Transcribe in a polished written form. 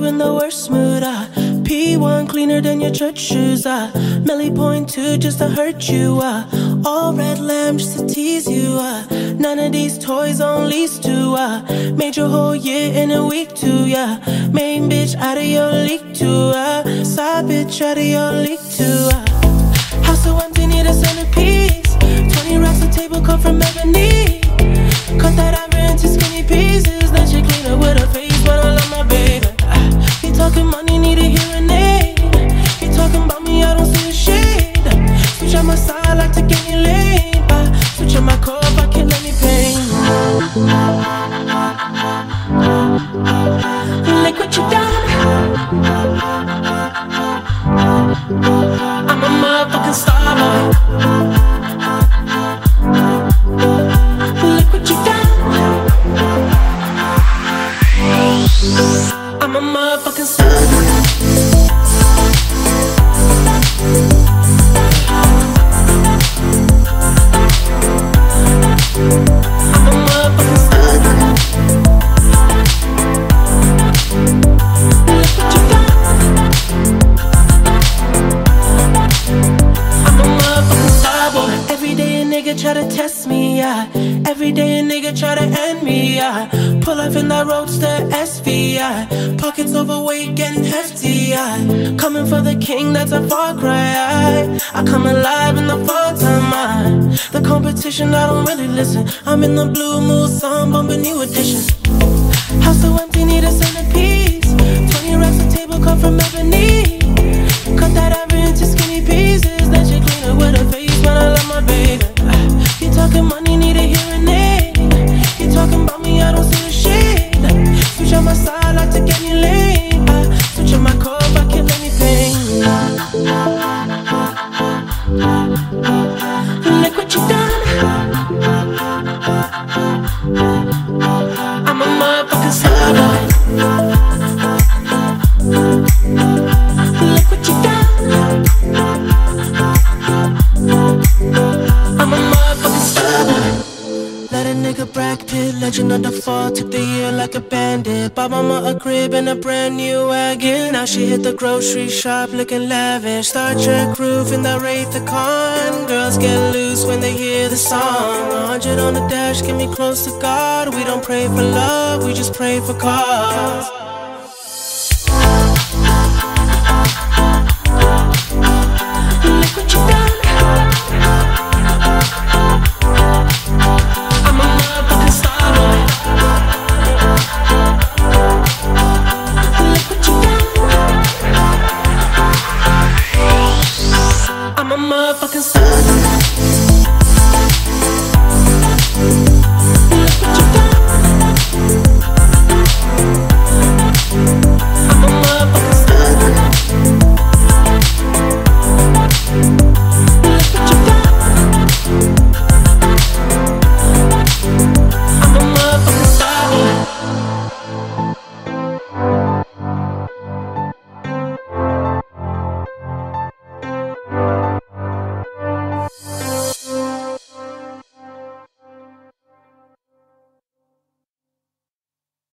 you in the worst mood. P1 cleaner than your church shoes. Millie point 2 just to hurt you. All red lamb just to tease you. None of these toys on lease too. Made your whole year in a week too. Main bitch out of your league too. Side bitch out of your league too. House so empty, need a centerpiece. 20 racks of table cut from ebony. Cut that ivory into skinny pieces. Then she clean up with her face, but I love my baby. You talking money, need a hearing aid. You talking about me, I don't see a shade. Switch on my side, like to get me laid. Switch on my core, if I kill any pain. Look what you done. I'm a motherfucking star boy. Look what you done. I'm a motherfucking star boy. Try to test me, yeah. Every day a nigga try to end me, yeah. Pull up in that roadster SV, yeah. Pockets overweight, getting hefty, yeah. Coming for the king, that's a far cry. I come alive in the fall time, The competition, I don't really listen. I'm in the blue mood, song bumping new edition. House so empty, need a centerpiece. 20 racks of table cut from ebony. Cut that ivory into skinny pieces. Then she clean it with her face, but I love my baby. You talking money, need a hearing aid. You talking about me, I don't see a shade. Switch on my side, like to get me laid. Switch on my core, if I kill any pain. Look what you done. I'm a motherfucking star boy. Look what you done. I'm a motherfucking star boy. Let a nigga Brad Pitt, legend of the fall. Took the year like a bandit. Bought mama a crib and a brand new wagon. Now she hit the grocery shop looking lavish. Star Trek roof in the Wraith the Con. Girls get loose when they hear the song. 100 on the dash, get me close to God. We don't pray for love, we just pray for cause. Look what you done.